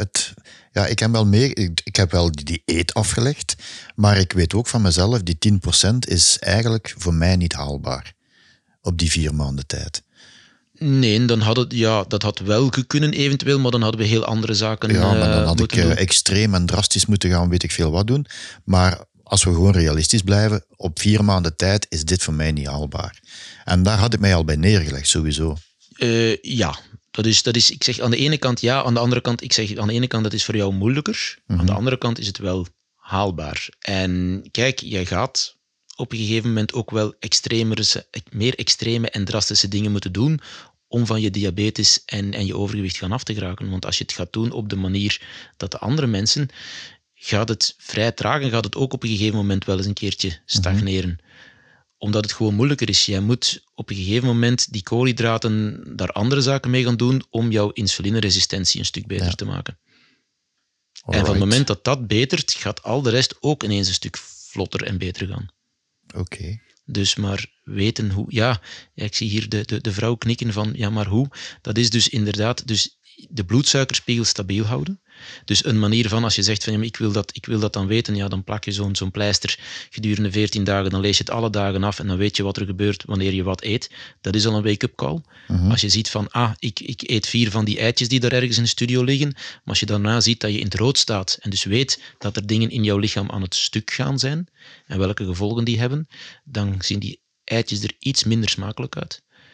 ik heb wel die dieet afgelegd, maar ik weet ook van mezelf, die 10% is eigenlijk voor mij niet haalbaar op die 4 maanden tijd. Nee, dan dat had wel kunnen eventueel, maar dan hadden we heel andere zaken Ja, maar dan had ik doen. Extreem en drastisch moeten gaan, weet ik veel wat doen. Maar als we gewoon realistisch blijven, op 4 maanden tijd is dit voor mij niet haalbaar. En daar had ik mij al bij neergelegd, sowieso. Ja, dat is, ik zeg aan de ene kant ja, aan de andere kant, ik zeg aan de ene kant dat is voor jou moeilijker, aan de andere kant is het wel haalbaar. En kijk, jij gaat op een gegeven moment ook wel meer extreme en drastische dingen moeten doen om van je diabetes en je overgewicht gaan af te geraken. Want als je het gaat doen op de manier dat de andere mensen, gaat het vrij traag en gaat het ook op een gegeven moment wel eens een keertje stagneren. Omdat het gewoon moeilijker is. Jij moet op een gegeven moment die koolhydraten daar andere zaken mee gaan doen om jouw insulineresistentie een stuk beter te maken. Alright. En van het moment dat dat betert, gaat al de rest ook ineens een stuk vlotter en beter gaan. Oké. Dus maar weten hoe... Ja, ik zie hier de vrouw knikken van, ja, maar hoe? Dat is dus inderdaad dus de bloedsuikerspiegel stabiel houden. Dus een manier van, als je zegt van, ja, ik wil dat dan weten, ja, dan plak je zo'n pleister gedurende 14 dagen, dan lees je het alle dagen af en dan weet je wat er gebeurt wanneer je wat eet. Dat is al een wake-up call. Als je ziet van, ik eet 4 van die eitjes die daar ergens in de studio liggen, maar als je daarna ziet dat je in het rood staat en dus weet dat er dingen in jouw lichaam aan het stuk gaan zijn en welke gevolgen die hebben, dan zien die eitjes er iets minder smakelijk uit.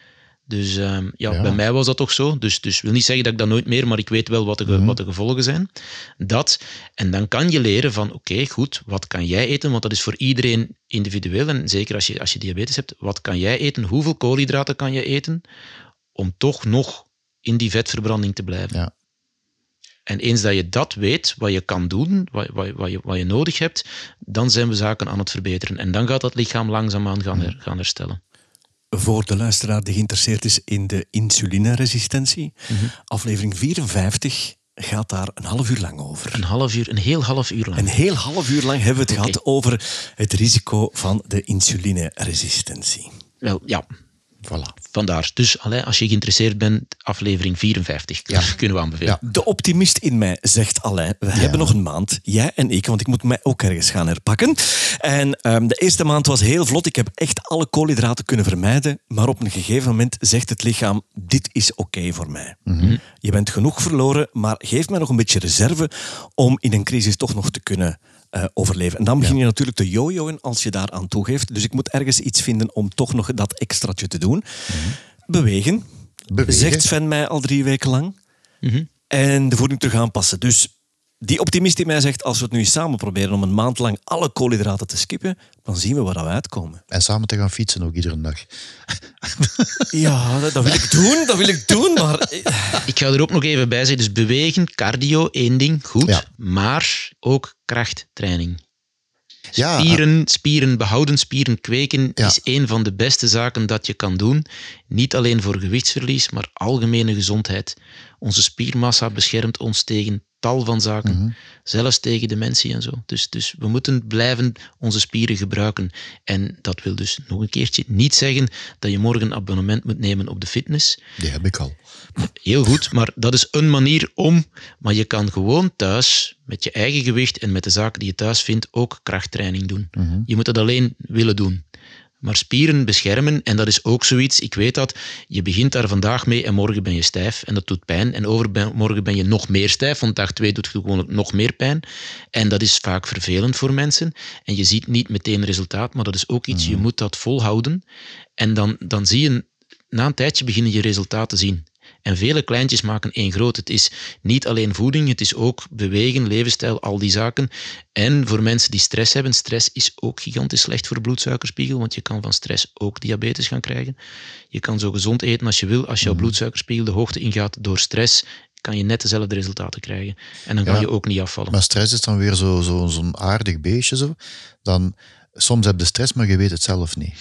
Dus bij mij was dat toch zo. Dus wil niet zeggen dat ik dat nooit meer, maar ik weet wel wat de gevolgen zijn. En dan kan je leren van, oké, goed, wat kan jij eten? Want dat is voor iedereen individueel. En zeker als je diabetes hebt, wat kan jij eten? Hoeveel koolhydraten kan je eten? Om toch nog in die vetverbranding te blijven. Ja. En eens dat je dat weet, wat je kan doen, wat je nodig hebt, dan zijn we zaken aan het verbeteren. En dan gaat dat lichaam langzaamaan gaan herstellen. Voor de luisteraar die geïnteresseerd is in de insulineresistentie, aflevering 54 gaat daar een half uur lang over. Een heel half uur lang. Een heel half uur lang hebben we het gehad over het risico van de insulineresistentie. Wel, ja. Voilà. Vandaar. Dus als je geïnteresseerd bent, aflevering 54 kunnen we aanbevelen. Ja. De optimist in mij zegt Alain, we hebben nog een maand, jij en ik, want ik moet mij ook ergens gaan herpakken. En de eerste maand was heel vlot, ik heb echt alle koolhydraten kunnen vermijden, maar op een gegeven moment zegt het lichaam, dit is oké voor mij. Je bent genoeg verloren, maar geef mij nog een beetje reserve om in een crisis toch nog te kunnen overleven. En dan begin je natuurlijk te jojoen als je daar aan toegeeft. Dus ik moet ergens iets vinden om toch nog dat extraatje te doen. Bewegen. Zegt Sven mij al 3 weken lang. En de voeding terug aanpassen. Dus die optimist in mij zegt, als we het nu samen proberen om een maand lang alle koolhydraten te skippen, dan zien we waar we uitkomen. En samen te gaan fietsen ook iedere dag. Ja, dat wil ik doen, maar... Ik ga er ook nog even bij zeggen, dus bewegen, cardio, 1 ding, goed, maar ook krachttraining. Spieren behouden, spieren kweken is een van de beste zaken dat je kan doen. Niet alleen voor gewichtsverlies, maar algemene gezondheid. Onze spiermassa beschermt ons tegen tal van zaken. Zelfs tegen dementie en zo. Dus we moeten blijven onze spieren gebruiken. En dat wil dus nog een keertje niet zeggen dat je morgen een abonnement moet nemen op de fitness. Die heb ik al. Heel goed, maar dat is een manier om. Maar je kan gewoon thuis, met je eigen gewicht en met de zaken die je thuis vindt, ook krachttraining doen. Je moet het alleen willen doen. Maar spieren beschermen, en dat is ook zoiets, ik weet dat, je begint daar vandaag mee en morgen ben je stijf en dat doet pijn. En overmorgen ben je nog meer stijf, want dag 2 doet het gewoon nog meer pijn. En dat is vaak vervelend voor mensen. En je ziet niet meteen resultaat, maar dat is ook iets, je moet dat volhouden. En dan zie je, na een tijdje beginnen je resultaten te zien. En vele kleintjes maken 1 groot. Het is niet alleen voeding, het is ook bewegen, levensstijl, al die zaken. En voor mensen die stress hebben, stress is ook gigantisch slecht voor bloedsuikerspiegel, want je kan van stress ook diabetes gaan krijgen. Je kan zo gezond eten als je wil. Als jouw bloedsuikerspiegel de hoogte ingaat door stress, kan je net dezelfde resultaten krijgen. En dan kan je ook niet afvallen. Maar stress is dan weer zo'n aardig beestje. Zo. Dan, soms heb je stress, maar je weet het zelf niet.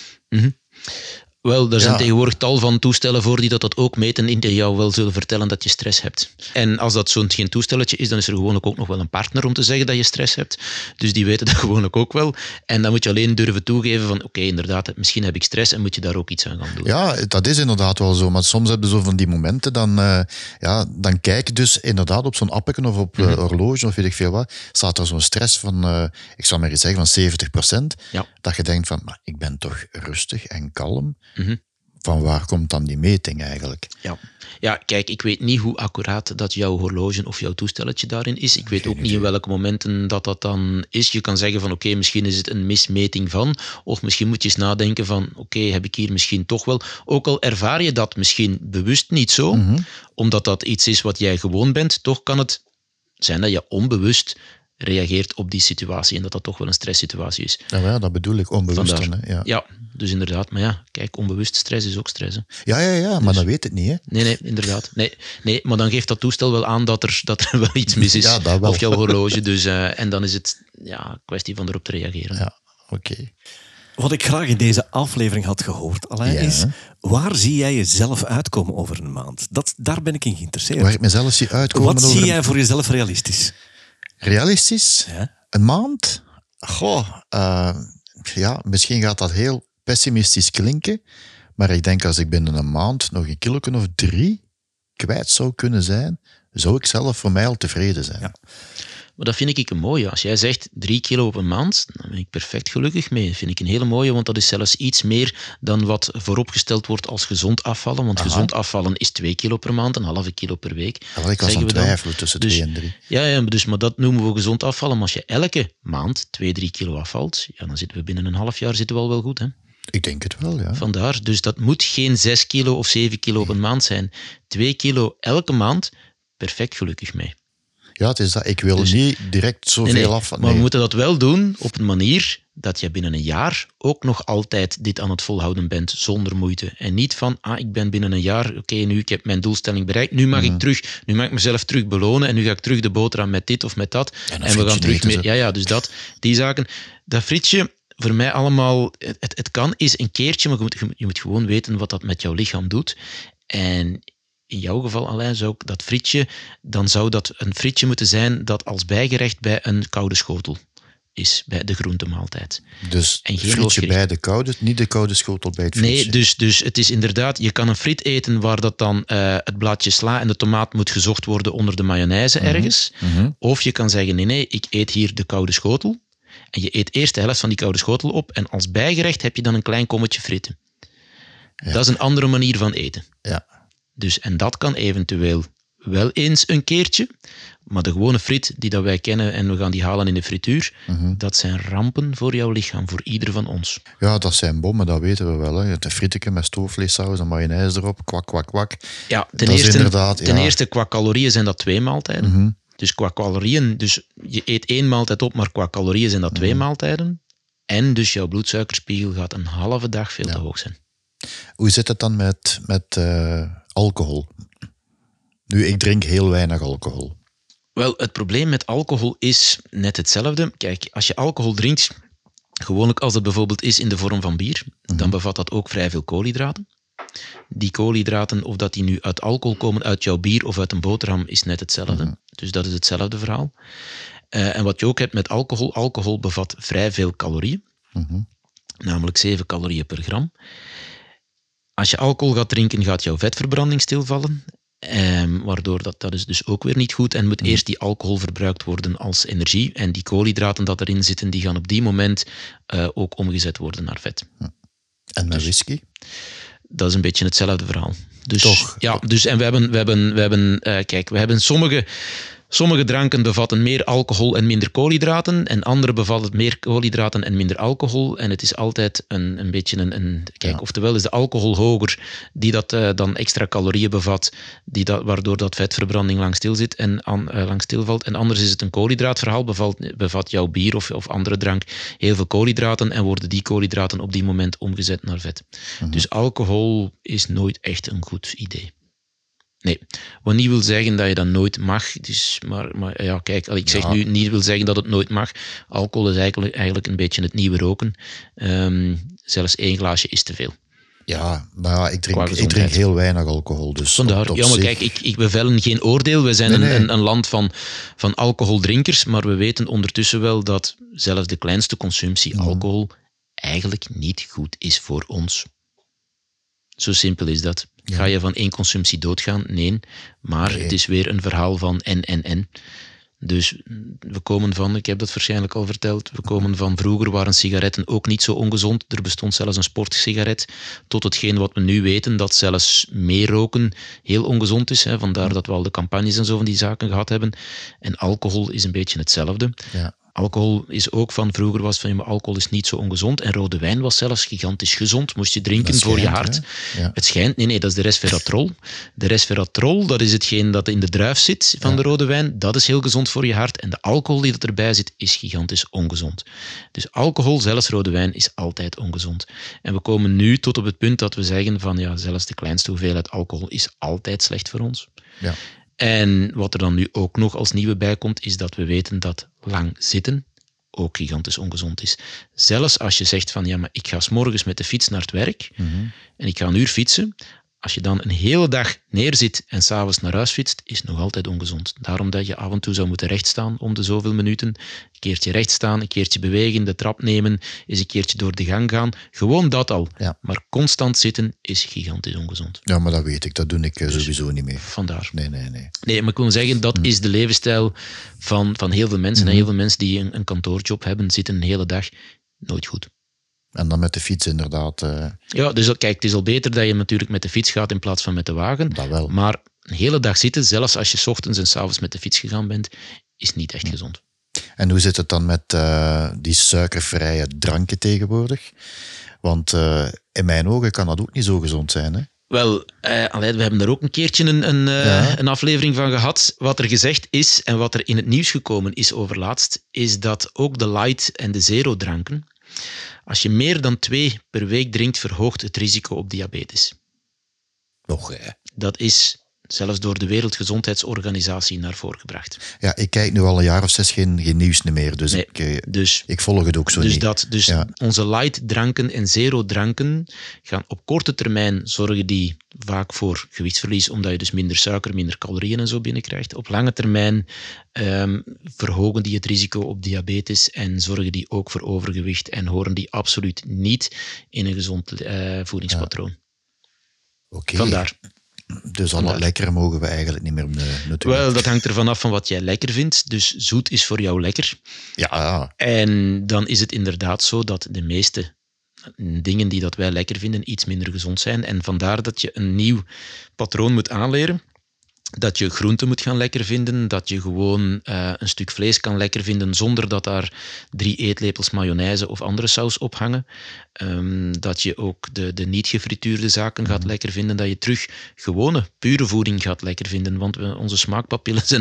Wel, er zijn tegenwoordig tal van toestellen voor die dat ook meten en die jou wel zullen vertellen dat je stress hebt. En als dat geen toestelletje is, dan is er gewoonlijk ook nog wel een partner om te zeggen dat je stress hebt. Dus die weten dat gewoonlijk ook wel. En dan moet je alleen durven toegeven van oké, inderdaad, misschien heb ik stress en moet je daar ook iets aan gaan doen. Ja, dat is inderdaad wel zo. Maar soms heb je zo van die momenten, dan kijk je dus inderdaad op zo'n appje of op horloge of weet ik veel wat, staat er zo'n stress van, ik zal maar eens zeggen, van 70%. Ja. Dat je denkt van, maar ik ben toch rustig en kalm. Van waar komt dan die meting eigenlijk? Ja, kijk, ik weet niet hoe accuraat dat jouw horloge of jouw toestelletje daarin is. Ik weet ook niet in welke momenten dat dan is. Je kan zeggen van oké, misschien is het een mismeting van, of misschien moet je eens nadenken van oké, heb ik hier misschien toch wel, ook al ervaar je dat misschien bewust niet zo, omdat dat iets is wat jij gewoon bent, toch kan het zijn dat je onbewust reageert op die situatie en dat toch wel een stresssituatie is. Ja, dat bedoel ik, onbewust dan. Ja, dus inderdaad. Maar ja, kijk, onbewust stress is ook stress. Hè. Ja, maar dan weet het niet, hè? Nee, inderdaad. Nee, maar dan geeft dat toestel wel aan dat er wel iets mis is. Ja, dat wel. Of jouw horloge. Dus, en dan is het een kwestie van erop te reageren. Ja, oké. Wat ik graag in deze aflevering had gehoord, Alain, is waar zie jij jezelf uitkomen over een maand? Daar ben ik in geïnteresseerd. Waar ik mezelf zie uitkomen Wat zie jij voor jezelf realistisch? Realistisch? Ja. Een maand? Misschien gaat dat heel pessimistisch klinken, maar ik denk als ik binnen een maand nog 1 kilo of 3 kwijt zou kunnen zijn, zou ik zelf voor mij al tevreden zijn. Ja. Maar dat vind ik een mooie. Als jij zegt 3 kilo op een maand, dan ben ik perfect gelukkig mee. Dat vind ik een hele mooie, want dat is zelfs iets meer dan wat vooropgesteld wordt als gezond afvallen. Want gezond afvallen is 2 kilo per maand, 1,5 kilo per week. Ik was aan het twijfelen tussen 2 en 3. Ja, maar dat noemen we gezond afvallen. Maar als je elke maand 2-3 kilo afvalt, dan zitten we binnen een half jaar al wel goed. Hè? Ik denk het wel, ja. Vandaar, dus dat moet geen 6 kilo of 7 kilo op een maand zijn. 2 kilo elke maand, perfect gelukkig mee. Ja, het is dat. Ik wil niet direct zoveel af. Maar we moeten dat wel doen op een manier dat je binnen een jaar ook nog altijd dit aan het volhouden bent, zonder moeite. En niet van, ik ben binnen een jaar, oké, nu ik heb mijn doelstelling bereikt, nu mag ik terug, nu mag ik mezelf terug belonen en nu ga ik terug de boterham met dit of met dat. En we gaan terug mee. Dus die zaken. Dat frietje, voor mij allemaal, het kan is een keertje, maar je moet gewoon weten wat dat met jouw lichaam doet. En in jouw geval, Alain, dan zou dat een frietje moeten zijn dat als bijgerecht bij een koude schotel is, bij de groentemaaltijd. Dus en geen frietje bij de koude, niet de koude schotel bij het frietje? Nee, dus het is inderdaad, je kan een friet eten waar dat dan het blaadje sla en de tomaat moet gezocht worden onder de mayonaise ergens. Of je kan zeggen, nee, ik eet hier de koude schotel. En je eet eerst de helft van die koude schotel op en als bijgerecht heb je dan een klein kommetje frieten. Ja. Dat is een andere manier van eten. Ja. Dus, en dat kan eventueel wel eens een keertje, maar de gewone friet die dat wij kennen en we gaan die halen in de frituur, dat zijn rampen voor jouw lichaam, voor ieder van ons. Ja, dat zijn bommen, dat weten we wel. Hè. Het frietje met stoofvleessaus en mayonaise erop, kwak, kwak, kwak. Ja, ten eerste qua calorieën zijn dat 2 maaltijden. Dus qua calorieën, dus je eet 1 maaltijd op, maar qua calorieën zijn dat 2 maaltijden. En dus jouw bloedsuikerspiegel gaat een halve dag veel te hoog zijn. Hoe zit het dan met alcohol? Nu, ik drink heel weinig alcohol. Wel, het probleem met alcohol is net hetzelfde. Kijk, als je alcohol drinkt, gewoonlijk als het bijvoorbeeld is in de vorm van bier, dan bevat dat ook vrij veel koolhydraten. Die koolhydraten, of dat die nu uit alcohol komen, uit jouw bier of uit een boterham, is net hetzelfde. Dus dat is hetzelfde verhaal. En wat je ook hebt met alcohol bevat vrij veel calorieën. Namelijk 7 calorieën per gram. Als je alcohol gaat drinken, gaat jouw vetverbranding stilvallen. Waardoor dat is dus ook weer niet goed. En moet eerst die alcohol verbruikt worden als energie. En die koolhydraten dat erin zitten, die gaan op die moment ook omgezet worden naar vet. En met whisky? Dat is een beetje hetzelfde verhaal. Dus, toch? Ja, dus en we hebben sommige dranken bevatten meer alcohol en minder koolhydraten en andere bevatten meer koolhydraten en minder alcohol. En het is altijd een beetje oftewel is de alcohol hoger, die dat dan extra calorieën bevat, waardoor dat vetverbranding lang stilvalt. En anders is het een koolhydraatverhaal, bevat jouw bier of andere drank heel veel koolhydraten en worden die koolhydraten op die moment omgezet naar vet. Dus alcohol is nooit echt een goed idee. Nee, wat niet wil zeggen dat je dat nooit mag. Dus, maar ja, kijk, ik zeg nu niet wil zeggen dat het nooit mag. Alcohol is eigenlijk een beetje het nieuwe roken. Zelfs 1 glaasje is te veel. Ja, maar ik drink heel weinig alcohol. Dus vandaar, maar kijk, we vellen geen oordeel. We zijn een land van alcoholdrinkers, maar we weten ondertussen wel dat zelfs de kleinste consumptie alcohol eigenlijk niet goed is voor ons. Zo simpel is dat. Ga je van 1 consumptie doodgaan? Nee. Maar het is weer een verhaal van en. Dus we komen van, ik heb dat waarschijnlijk al verteld, we komen van vroeger waren sigaretten ook niet zo ongezond. Er bestond zelfs een sportsigaret. Tot hetgeen wat we nu weten, dat zelfs meer roken heel ongezond is. Hè. Vandaar dat we al de campagnes en zo van die zaken gehad hebben. En alcohol is een beetje hetzelfde. Ja. Alcohol is ook vroeger was van, maar alcohol is niet zo ongezond. En rode wijn was zelfs gigantisch gezond. Moest je drinken voor je hart. Ja. Het schijnt, nee, dat is de resveratrol. De resveratrol, dat is hetgeen dat in de druif zit van de rode wijn. Dat is heel gezond voor je hart. En de alcohol die erbij zit, is gigantisch ongezond. Dus alcohol, zelfs rode wijn, is altijd ongezond. En we komen nu tot op het punt dat we zeggen van, zelfs de kleinste hoeveelheid alcohol is altijd slecht voor ons. Ja. En wat er dan nu ook nog als nieuwe bij komt, is dat we weten dat lang zitten ook gigantisch ongezond is. Zelfs als je zegt van, maar ik ga 's morgens met de fiets naar het werk en ik ga een uur fietsen. Als je dan een hele dag neerzit en 's avonds naar huis fietst, is het nog altijd ongezond. Daarom dat je af en toe zou moeten rechtstaan om de zoveel minuten. Een keertje rechtstaan, een keertje bewegen, de trap nemen, eens een keertje door de gang gaan. Gewoon dat al. Ja. Maar constant zitten is gigantisch ongezond. Ja, maar dat weet ik. Dat doe ik sowieso niet meer. Vandaar. Nee. Nee, maar ik wil zeggen, dat is de levensstijl van heel veel mensen. Heel veel mensen die een kantoorjob hebben, zitten een hele dag nooit goed. En dan met de fiets inderdaad. Ja, dus kijk, het is al beter dat je natuurlijk met de fiets gaat in plaats van met de wagen. Dat wel. Maar een hele dag zitten, zelfs als je 's ochtends en 's avonds met de fiets gegaan bent, is niet echt gezond. En hoe zit het dan met die suikervrije dranken tegenwoordig? Want in mijn ogen kan dat ook niet zo gezond zijn, hè? Wel, we hebben daar ook een keertje een aflevering van gehad. Wat er gezegd is en wat er in het nieuws gekomen is overlaatst, is dat ook de light en de zero dranken, als je meer dan 2 per week drinkt, verhoogt het risico op diabetes. Nog, hè? Dat is zelfs door de Wereldgezondheidsorganisatie naar voren gebracht. Ja, ik kijk nu al een jaar of 6 geen nieuws meer, dus, Nee, ik volg het ook zo niet. Dus onze light-dranken en zero-dranken gaan op korte termijn zorgen die vaak voor gewichtsverlies, omdat je dus minder suiker, minder calorieën en zo binnenkrijgt. Op lange termijn verhogen die het risico op diabetes en zorgen die ook voor overgewicht en horen die absoluut niet in een gezond voedingspatroon. Ja. Okay. Vandaar. Dus al het lekkere mogen we eigenlijk niet meer natuurlijk. Wel, dat hangt ervan af van wat jij lekker vindt. Dus zoet is voor jou lekker. Ja. En dan is het inderdaad zo dat de meeste dingen die dat wij lekker vinden iets minder gezond zijn. En vandaar dat je een nieuw patroon moet aanleren. Dat je groenten moet gaan lekker vinden, dat je gewoon een stuk vlees kan lekker vinden zonder dat daar 3 eetlepels mayonaise of andere saus op hangen. Dat je ook de niet gefrituurde zaken gaat lekker vinden, dat je terug gewone, pure voeding gaat lekker vinden, want onze smaakpapillen zijn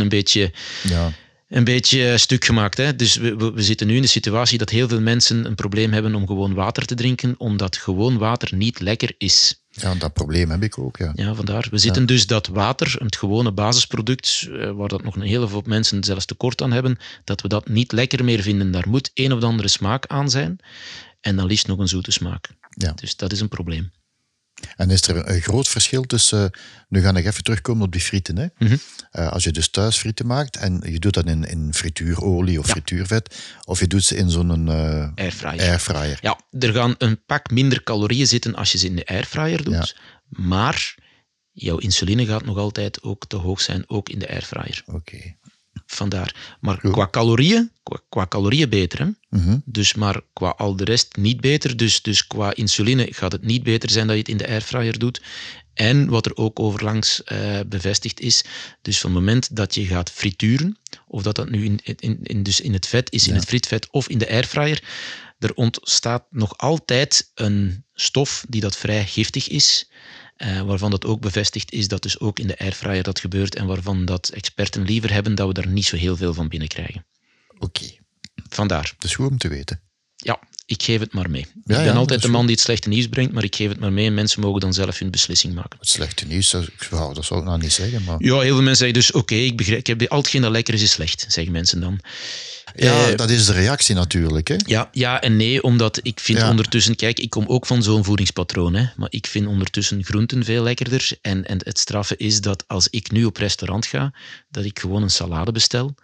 een beetje stuk gemaakt. Hè? Dus we zitten nu in de situatie dat heel veel mensen een probleem hebben om gewoon water te drinken, omdat gewoon water niet lekker is. Ja, dat probleem heb ik ook, ja. Ja, vandaar. We zitten dus dat water, het gewone basisproduct, waar dat nog een hele hoop mensen zelfs tekort aan hebben, dat we dat niet lekker meer vinden. Daar moet een of andere smaak aan zijn. En dan liefst nog een zoete smaak. Ja. Dus dat is een probleem. En is er een groot verschil tussen... Nu ga ik even terugkomen op die frieten. Hè? Mm-hmm. Als je dus thuis frieten maakt en je doet dat in frituurolie of frituurvet, of je doet ze in zo'n airfryer. Ja, er gaan een pak minder calorieën zitten als je ze in de airfryer doet. Ja. Maar jouw insuline gaat nog altijd ook te hoog zijn, ook in de airfryer. Oké. Vandaar. Maar qua calorieën beter. Hè? Mm-hmm. Dus maar qua al de rest niet beter. Dus qua insuline gaat het niet beter zijn dat je het in de airfryer doet. En wat er ook overlangs bevestigd is, dus van het moment dat je gaat frituren, of dat nu dus in het vet is, in het frietvet of in de airfryer, er ontstaat nog altijd een stof die dat vrij giftig is, waarvan dat ook bevestigd is dat dus ook in de airfryer dat gebeurt en waarvan dat experten liever hebben dat we daar niet zo heel veel van binnenkrijgen. Oké. Vandaar. Dat is goed om te weten. Ja, ik geef het maar mee. Ik ben altijd de man die het slechte nieuws brengt, maar ik geef het maar mee en mensen mogen dan zelf hun beslissing maken. Het slechte nieuws, dat zou ik nou niet zeggen. Maar... Ja, heel veel mensen zeggen dus, oké, ik begrijp, ik heb al hetgeen dat lekker is slecht, zeggen mensen dan. Ja, dat is de reactie natuurlijk. Hè? Ja en nee, omdat ik vind ondertussen... Kijk, ik kom ook van zo'n voedingspatroon, hè, maar ik vind ondertussen groenten veel lekkerder. En het straffe is dat als ik nu op restaurant ga, dat ik gewoon een salade bestel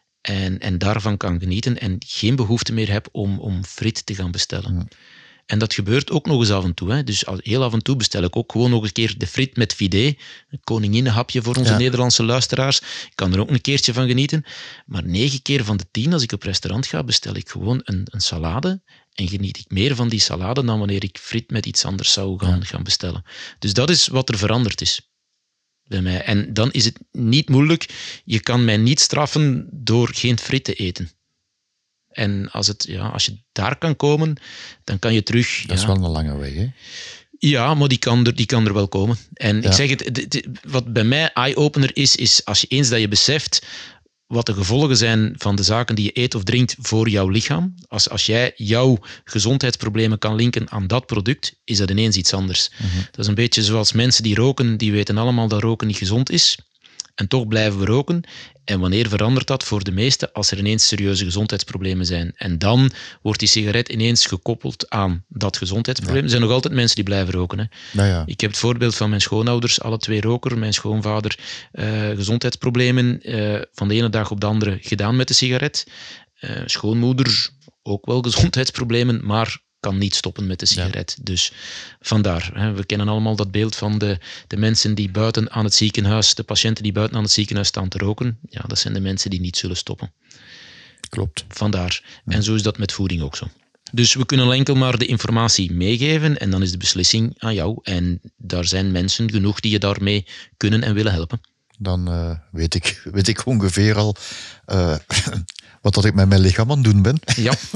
en daarvan kan genieten en geen behoefte meer heb om friet te gaan bestellen. Ja. En dat gebeurt ook nog eens af en toe. Hè. Dus heel af en toe bestel ik ook gewoon nog een keer de friet met fidé. Een koninginnenhapje voor onze Nederlandse luisteraars. Ik kan er ook een keertje van genieten. Maar 9 keer van de 10 als ik op restaurant ga, bestel ik gewoon een salade. En geniet ik meer van die salade dan wanneer ik friet met iets anders zou gaan bestellen. Dus dat is wat er veranderd is bij mij. En dan is het niet moeilijk. Je kan mij niet straffen door geen friet te eten. En als je daar kan komen, dan kan je terug... Dat is wel een lange weg, hè? Ja, maar die kan er wel komen. En ik zeg het, wat bij mij eye-opener is als je eens dat je beseft wat de gevolgen zijn van de zaken die je eet of drinkt voor jouw lichaam. Als jij jouw gezondheidsproblemen kan linken aan dat product, is dat ineens iets anders. Mm-hmm. Dat is een beetje zoals mensen die roken, die weten allemaal dat roken niet gezond is. En toch blijven we roken. En wanneer verandert dat voor de meesten? Als er ineens serieuze gezondheidsproblemen zijn. En dan wordt die sigaret ineens gekoppeld aan dat gezondheidsprobleem. Ja. Er zijn nog altijd mensen die blijven roken. Hè. Ja. Ik heb het voorbeeld van mijn schoonouders, alle 2 roker. Mijn schoonvader, gezondheidsproblemen. Van de ene dag op de andere gedaan met de sigaret. Schoonmoeder, ook wel gezondheidsproblemen, maar kan niet stoppen met de sigaret. Ja. Dus vandaar. Hè, we kennen allemaal dat beeld van de mensen die buiten aan het ziekenhuis, de patiënten die buiten aan het ziekenhuis staan te roken. Ja, dat zijn de mensen die niet zullen stoppen. Klopt. Vandaar. Ja. En zo is dat met voeding ook zo. Dus we kunnen enkel maar de informatie meegeven en dan is de beslissing aan jou. En daar zijn mensen genoeg die je daarmee kunnen en willen helpen. Dan weet ik ongeveer al wat dat ik met mijn lichaam aan het doen ben. Ja.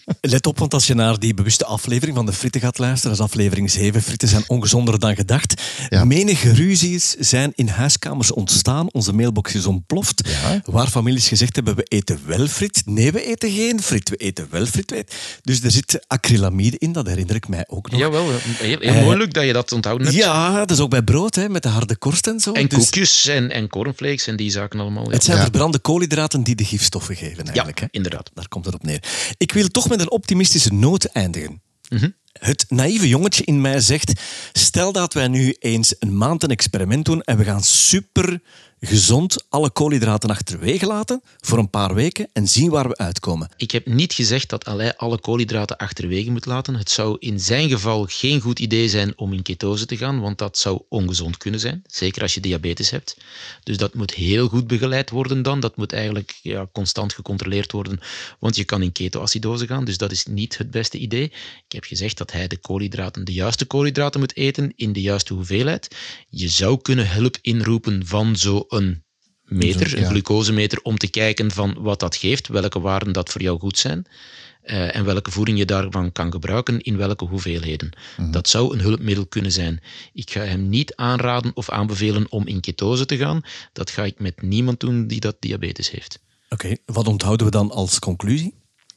Let op, want als je naar die bewuste aflevering van de Fritten gaat luisteren, dat is aflevering 7, Fritten zijn ongezonder dan gedacht. Ja. Menige ruzies zijn in huiskamers ontstaan, onze mailbox is ontploft, waar families gezegd hebben, we eten wel frit. Nee, we eten geen frit, we eten wel frit. Dus er zit acrylamide in, dat herinner ik mij ook nog. Jawel, heel moeilijk dat je dat onthouden hebt. Ja, dat is ook bij brood, hè, met de harde korst en zo. En koekjes en cornflakes en die zaken allemaal. Ja. Het zijn verbrande koolhydraten die de gifstoffen geven eigenlijk. Ja, inderdaad. Daar komt het op neer. Ik wil toch met een optimistische noot eindigen. Mm-hmm. Het naïeve jongetje in mij zegt, stel dat wij nu eens een maand een experiment doen en we gaan super gezond alle koolhydraten achterwege laten voor een paar weken en zien waar we uitkomen. Ik heb niet gezegd dat Alain alle koolhydraten achterwege moet laten. Het zou in zijn geval geen goed idee zijn om in ketose te gaan, want dat zou ongezond kunnen zijn. Zeker als je diabetes hebt. Dus dat moet heel goed begeleid worden dan. Dat moet eigenlijk constant gecontroleerd worden, want je kan in ketoacidose gaan. Dus dat is niet het beste idee. Ik heb gezegd dat hij de juiste koolhydraten moet eten in de juiste hoeveelheid. Je zou kunnen hulp inroepen van zo'n meter, een glucosemeter, om te kijken van wat dat geeft, welke waarden dat voor jou goed zijn en welke voeding je daarvan kan gebruiken, in welke hoeveelheden. Mm-hmm. Dat zou een hulpmiddel kunnen zijn. Ik ga hem niet aanraden of aanbevelen om in ketose te gaan. Dat ga ik met niemand doen die dat diabetes heeft. Oké, wat onthouden we dan als conclusie?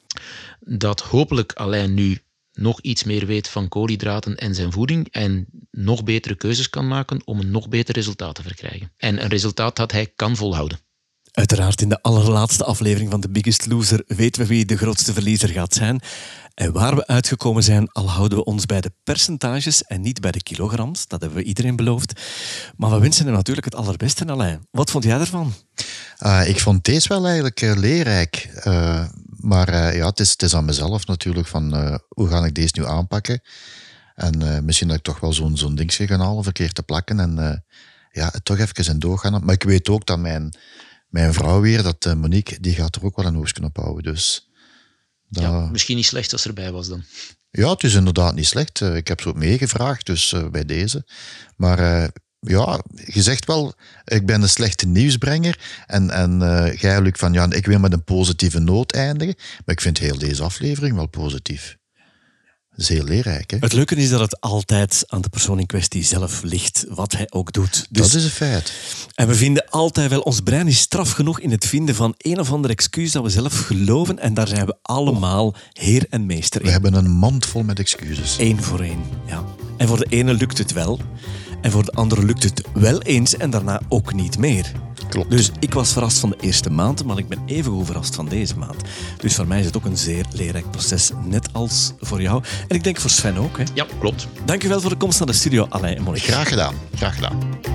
Dat hopelijk Alain nu nog iets meer weet van koolhydraten en zijn voeding en nog betere keuzes kan maken om een nog beter resultaat te verkrijgen. En een resultaat dat hij kan volhouden. Uiteraard, in de allerlaatste aflevering van The Biggest Loser weten we wie de grootste verliezer gaat zijn. En waar we uitgekomen zijn, al houden we ons bij de percentages en niet bij de kilograms. Dat hebben we iedereen beloofd. Maar we wensen hem natuurlijk het allerbeste, Alain. Wat vond jij ervan? Ik vond deze wel eigenlijk leerrijk. Maar het is aan mezelf natuurlijk van hoe ga ik deze nu aanpakken. En misschien dat ik toch wel zo'n dingetje ga halen, verkeerd te plakken. En toch even in doorgaan. Maar ik weet ook dat mijn vrouw weer, dat Monique, die gaat er ook wel een oogstje op houden. Dus misschien niet slecht als erbij was dan. Ja, het is inderdaad niet slecht. Ik heb ze ook meegevraagd, dus bij deze. Maar je zegt wel, ik ben een slechte nieuwsbrenger. En jij, Luc, van ik wil met een positieve noot eindigen. Maar ik vind heel deze aflevering wel positief. Dat is heel leerrijk. Hè? Het leuke is dat het altijd aan de persoon in kwestie zelf ligt, wat hij ook doet. Dus, dat is een feit. En we vinden altijd wel, ons brein is straf genoeg in het vinden van een of ander excuus dat we zelf geloven. En daar zijn we allemaal heer en meester in. We hebben een mand vol met excuses. 1 voor 1, ja. En voor de ene lukt het wel. En voor de andere lukt het wel eens en daarna ook niet meer. Klopt. Dus ik was verrast van de eerste maand, maar ik ben evengoed verrast van deze maand. Dus voor mij is het ook een zeer leerrijk proces, net als voor jou. En ik denk voor Sven ook. Hè? Ja, klopt. Dankjewel voor de komst naar de studio, Alain en Monique. Graag gedaan. Graag gedaan.